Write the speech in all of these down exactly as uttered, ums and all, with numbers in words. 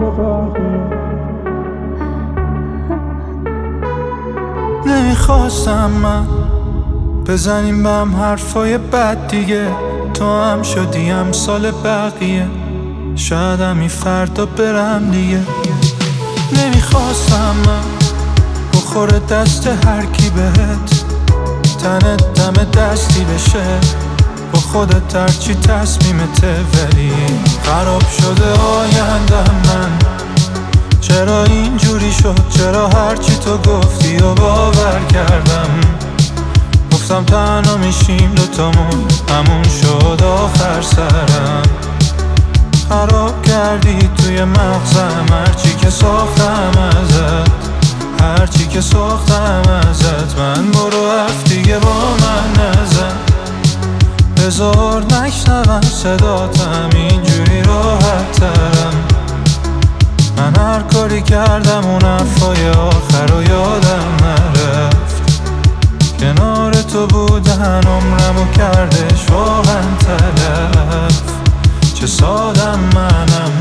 نمیخواستم من بزنیم به هم حرفای بد دیگه، تو هم شدی امثال بقیه، شاید همی فردا برم دیگه. نمیخواستم من بخوره دست هر کی بهت، تنت دم دستی بشه با خودت هرچی تصمیمته، ولی خراب شده آینده من. چرا اینجوری شد؟ چرا هرچی تو گفتی و باور کردم؟ گفتم تنها میشیم دوتامون، همون شد آخر سرم. خراب کردی توی مغزم هرچی که ساختم ازت، هرچی که ساختم ازت. من برو حرف دیگه با من نزن، بذار نشنون صداتم، اینجوری راحت ترم. من هر کاری کردم اون حرفای آخر رو یادم نرفت، کنار تو بودن عمرمو کردش واقعا تلف. چه سادم منم.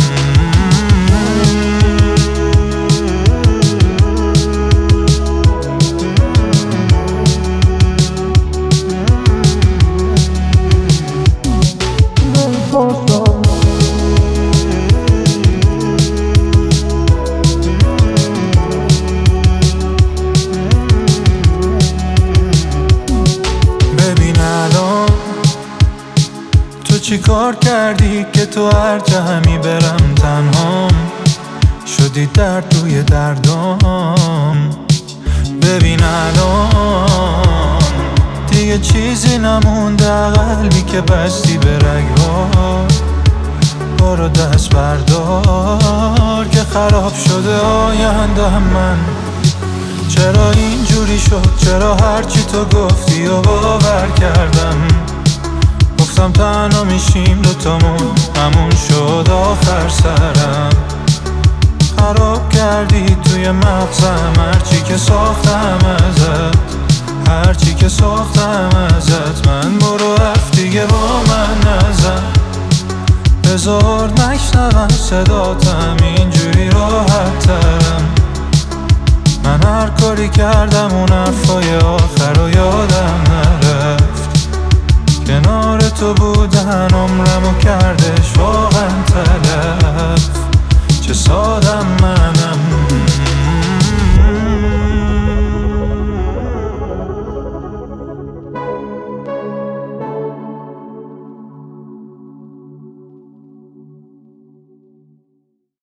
چی کار کردی که تو هر جا همی برم تنهام شدی درد روی دردام؟ ببین الان دیگه چیزی نمونده، قلبی که بستی به رگ‌ها. برو دست بردار که خراب شده آینده من. چرا اینجوری شد؟ چرا هرچی تو گفتی و باور کردم؟ گفتم تنها میشیم دوتامون، همون شد آخر سرم. خراب کردی توی مغزم هرچی که ساختم ازت، هرچی که ساختم ازت. من برو حرف دیگه با من نزن، بذار نشنون صداتم، اینجوری راحت ترم. من هر کاری کردم اون حرفای آخر رو یادم نرفت، کنار تو بودن عمرمو کردش واقعا تلف. چه سادم من.